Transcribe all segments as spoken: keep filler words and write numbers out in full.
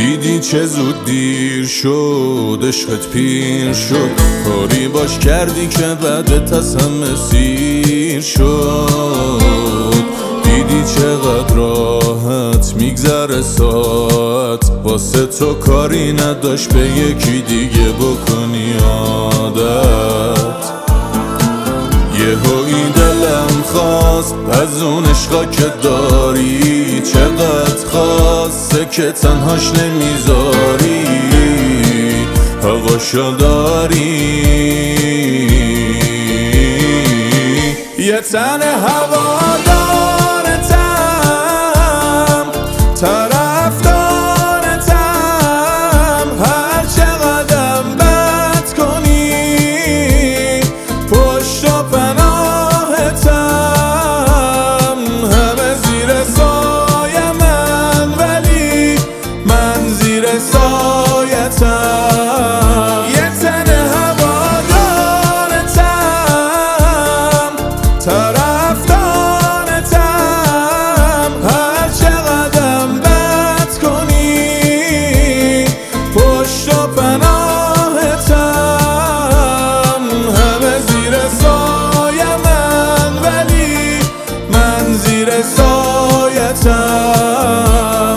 دیدی چه زود دیر شد، عشقت پیر شد، کاری باش کردی که بعدت از همه سیر شد. دیدی چقدر راحت میگذره ساعت، واسه تو کاری نداشت به یکی دیگه بکنی عادت. یهویی دلم خواست از اون عشقا که داری، چقدر خواسته که تنهاش نمیذاری، هواشو داری. یه تن هوادارتم، طرفدارتم، هر چقدرم بد کنی پشت و پناهتم، همه زیر سایه من ولی من زیر سایتم. یه تن هوادارتم، طرفدارتم، هر چقدرم بد کنی پشت و پناهتم، همه زیر سایه من ولی من زیر سایتم.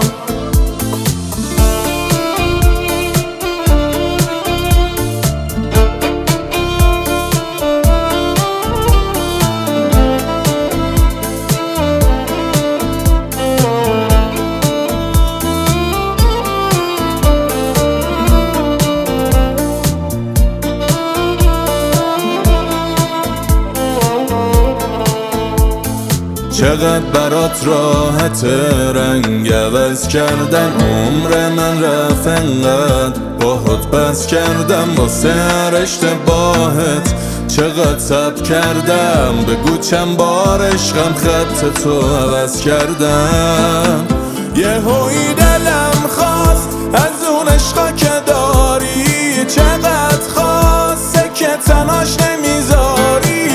چقدر برات راحت رنگ عوض کردن، عمر من رفت انقدر باهات بس کردم، واسه هر اشتباهت چقدر صبر کردم، بگو چند بار عشقم خط تو عوض کردم. یهویی دلم خواست از اون عشقا که داری، چقدر خواسته که تنهاش نمیذاری،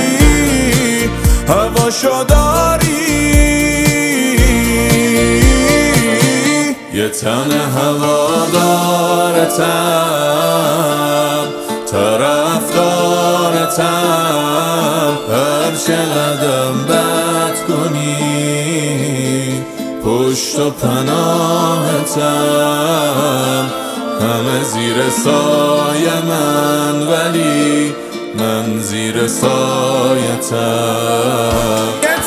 هواشو داری. یه تن هوادارتم، طرفدارتم، هر چقدرم بد کنی پشت و پناهتم، همه زیر سایه من ولی من زیر سایتم.